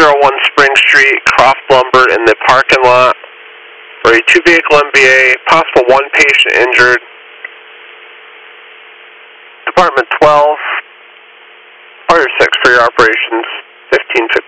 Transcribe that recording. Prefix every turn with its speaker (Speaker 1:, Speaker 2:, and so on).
Speaker 1: 201 Spring Street, Croft Lumber in the parking lot for a 2-vehicle MBA, possible 1 patient injured. Department 12, Fire 6 for your operations, 1550.